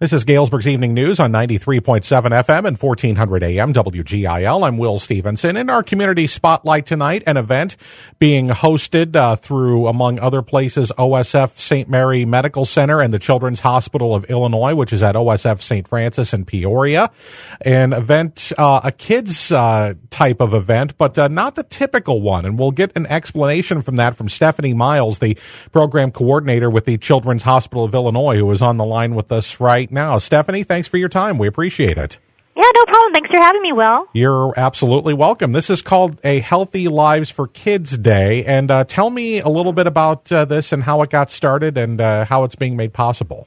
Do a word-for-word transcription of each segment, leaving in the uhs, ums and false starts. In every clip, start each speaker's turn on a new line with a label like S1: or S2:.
S1: This is Galesburg's Evening News on ninety-three point seven F M and fourteen hundred A M W G I L. I'm Will Stevenson. In our community spotlight tonight, an event being hosted uh, through, among other places, O S F Saint Mary Medical Center and the Children's Hospital of Illinois, which is at O S F Saint Francis in Peoria. An event, uh, a kids uh, type of event, but uh, not the typical one. And we'll get an explanation from that from Stephanie Miles, the program coordinator with the Children's Hospital of Illinois, who is on the line with us right now. Stephanie, thanks for your time. We appreciate it.
S2: Yeah, no problem. Thanks for having me, Will.
S1: You're absolutely welcome. This is called a Healthy Lives for Kids Day. And uh, tell me a little bit about uh, this and how it got started and uh, how it's being made possible.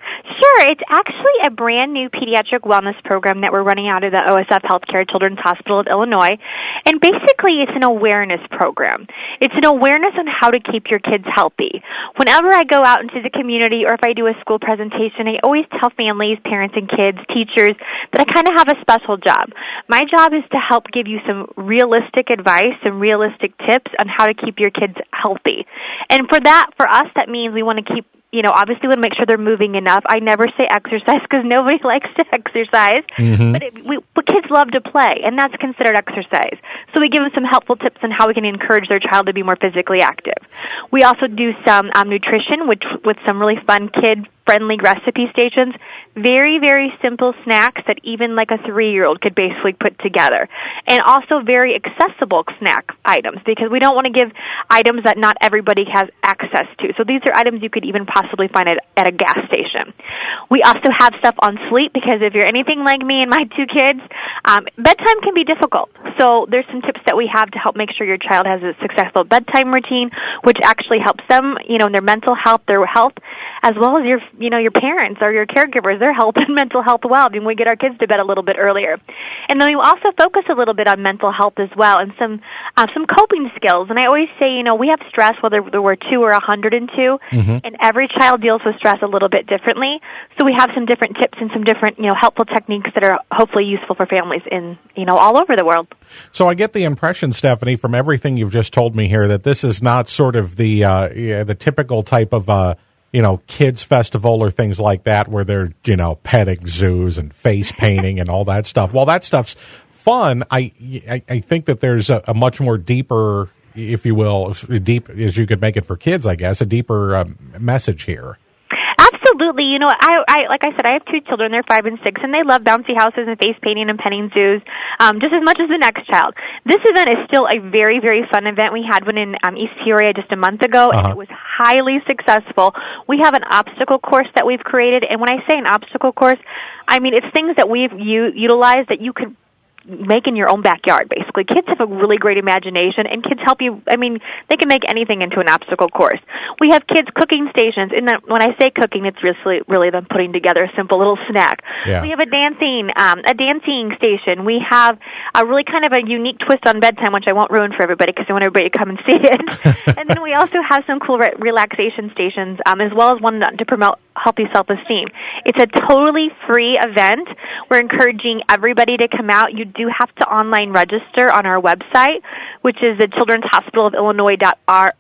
S2: Sure. It's actually a brand new pediatric wellness program that we're running out of the O S F Healthcare Children's Hospital of Illinois. And basically, it's an awareness program. It's an awareness on how to keep your kids healthy. Whenever I go out into the community or if I do a school presentation, I always tell families, parents and kids, teachers, that I kind of have a special job. My job is to help give you some realistic advice, some realistic tips on how to keep your kids healthy. And for that, for us, that means we want to keep You know, obviously we want to make sure they're moving enough. I never say exercise because nobody likes to exercise. Mm-hmm. But, it, we, but kids love to play, and that's considered exercise. So we give them some helpful tips on how we can encourage their child to be more physically active. We also do some um, nutrition, which with some really fun kid-friendly recipe stations. Very, very simple snacks that even like a three-year-old could basically put together. And also very accessible snack items because we don't want to give items that not everybody has access to. So these are items you could even possibly find at, at a gas station. We also have stuff on sleep because if you're anything like me and my two kids, um, bedtime can be difficult. So there's some tips that we have to help make sure your child has a successful bedtime routine, which actually helps them, you know, in their mental health, their health, as well as your, you know, your parents or your caregivers, their health and mental health well, when we get our kids to bed a little bit earlier. And then we also focus a little bit on mental health as well and some uh, some coping skills. And I always say, you know, we have stress whether we're two or one hundred two, mm-hmm. and every child deals with stress a little bit differently. So we have some different tips and some different, you know, helpful techniques that are hopefully useful for families in, you know, all over the world.
S1: So I get the impression, Stephanie, from everything you've just told me here, that this is not sort of the uh, yeah, the typical type of uh, you know, kids festival or things like that where they're, you know, petting zoos and face painting and all that stuff. While that stuff's fun, I, I, I think that there's a, a much more deeper, if you will, deep as you could make it for kids, I guess, a deeper um, message here.
S2: Absolutely. You know, I, I like I said, I have two children. They're five and six, and they love bouncy houses and face painting and petting zoos um, just as much as the next child. This event is still a very, very fun event. We had one in um, East Peoria just a month ago, uh-huh. and it was highly successful. We have an obstacle course that we've created, and when I say an obstacle course, I mean it's things that we've u- utilized that you could make in your own backyard, basically. Kids have a really great imagination, and kids help you, I mean, they can make anything into an obstacle course. We have kids cooking stations, and when I say cooking, it's really, really them putting together a simple little snack. Yeah. We have a dancing, um, a dancing station. We have a really kind of a unique twist on bedtime, which I won't ruin for everybody because I want everybody to come and see it. And then we also have some cool re- relaxation stations, um, as well as one to promote healthy self-esteem. It's a totally free event. We're encouraging everybody to come out. You do have to online register on our website, which is the children's hospital of illinois dot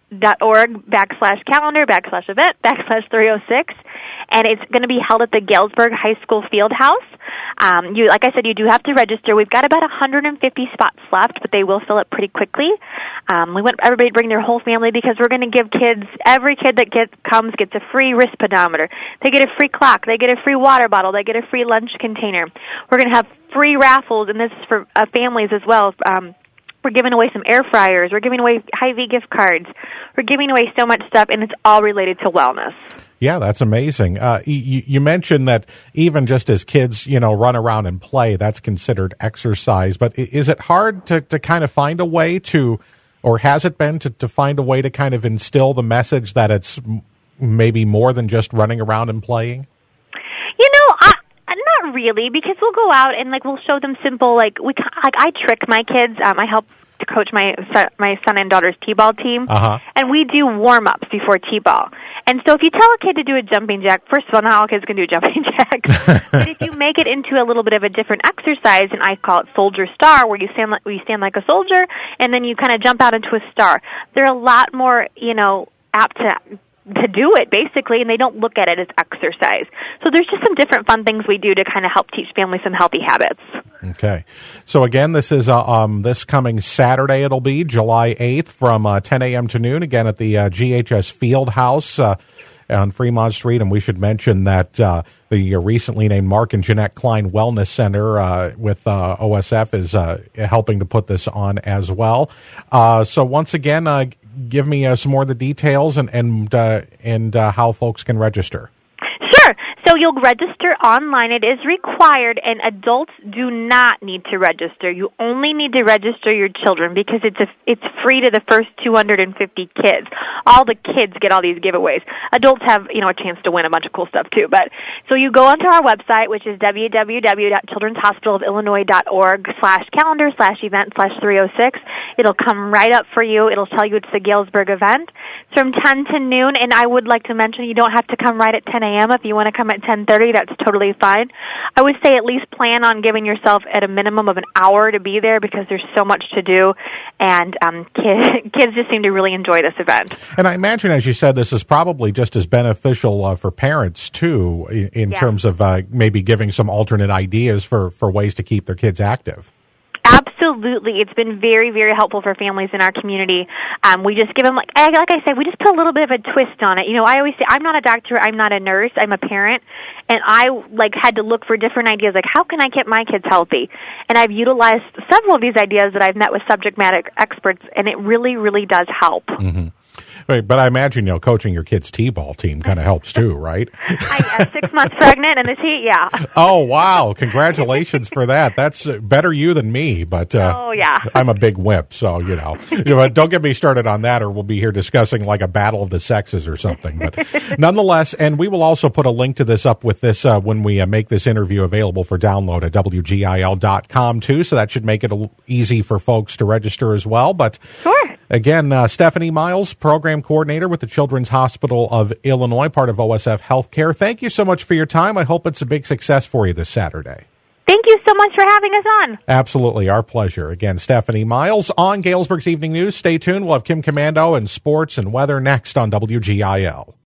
S2: org backslash calendar backslash event backslash three oh six. And it's going to be held at the Galesburg High School Field House. Um, you, like I said, you do have to register. We've got about one hundred fifty spots left, but they will fill up pretty quickly. Um, we want everybody to bring their whole family because we're going to give kids, every kid that gets, comes gets a free wrist pedometer. They get a free clock. They get a free water bottle. They get a free lunch container. We're going to have free raffles, and this is for uh, families as well. Um, We're giving away some air fryers. We're giving away Hy-Vee gift cards. We're giving away so much stuff, and it's all related to wellness.
S1: Yeah, that's amazing. Uh, you, you mentioned that even just as kids, you know, run around and play, that's considered exercise. But is it hard to, to kind of find a way to, or has it been to, to find a way to kind of instill the message that it's maybe more than just running around and playing?
S2: You know, I... Not really, because we'll go out and like we'll show them simple like we like I trick my kids. Um, I help to coach my son, my son and daughter's t-ball team, uh-huh. and we do warm ups before t-ball. And so if you tell a kid to do a jumping jack, first of all, not all kids can do jumping jacks. But if you make it into a little bit of a different exercise, and I call it soldier star, where you stand like where you stand like a soldier, and then you kind of jump out into a star. They're a lot more, you know, apt to to do it, basically, and they don't look at it as exercise. So there's just some different fun things we do to kind of help teach families some healthy habits.
S1: Okay. So again, this is uh, um, this coming Saturday, it'll be July eighth from uh, ten a.m. to noon, again at the uh, G H S Field House uh, on Fremont Street. And we should mention that uh, the recently named Mark and Jeanette Klein Wellness Center uh, with uh, O S F is uh, helping to put this on as well. Uh, so once again, uh, give me uh, some more of the details and and uh, and uh, how folks can register.
S2: Sure. So you'll register online. It is required, and adults do not need to register. You only need to register your children because it's a, it's free to the first two hundred fifty kids. All the kids get all these giveaways. Adults have, you know, a chance to win a bunch of cool stuff too. But so you go onto our website, which is w w w dot children's hospital of illinois dot org slash calendar slash event slash three oh six. It'll come right up for you. It'll tell you it's the Galesburg event. It's from ten to noon, and I would like to mention you don't have to come right at ten a.m. If you want to come at ten thirty, that's totally fine. I would say at least plan on giving yourself at a minimum of an hour to be there because there's so much to do, and um, kids, kids just seem to really enjoy this event.
S1: And I imagine, as you said, this is probably just as beneficial uh, for parents, too, in, in
S2: yeah.
S1: terms of uh, maybe giving some alternate ideas for, for ways to keep their kids active.
S2: Absolutely. It's been very, very helpful for families in our community. Um, we just give them, like, like I said, we just put a little bit of a twist on it. You know, I always say, I'm not a doctor, I'm not a nurse, I'm a parent, and I, like, had to look for different ideas, like, how can I get my kids healthy? And I've utilized several of these ideas that I've met with subject matter experts, and it really, really does help.
S1: Mm-hmm. Right, but I imagine, you know, coaching your kid's T-ball team kind of helps too, right?
S2: I am six months pregnant and the T, yeah.
S1: Oh, wow. Congratulations for that. That's better you than me, but uh,
S2: oh, yeah.
S1: I'm a big wimp, so, you know. You know, don't get me started on that or we'll be here discussing like a battle of the sexes or something. But nonetheless, and we will also put a link to this up with this uh, when we uh, make this interview available for download at W G I L dot com too, so that should make it a, easy for folks to register as well. But
S2: sure.
S1: Again, uh, Stephanie Miles, Program Coordinator with the Children's Hospital of Illinois, part of O S F Healthcare. Thank you so much for your time. I hope it's a big success for you this Saturday.
S2: Thank you so much for having us on.
S1: Absolutely. Our pleasure. Again, Stephanie Miles on Galesburg's Evening News. Stay tuned. We'll have Kim Commando and sports and weather next on W G I L.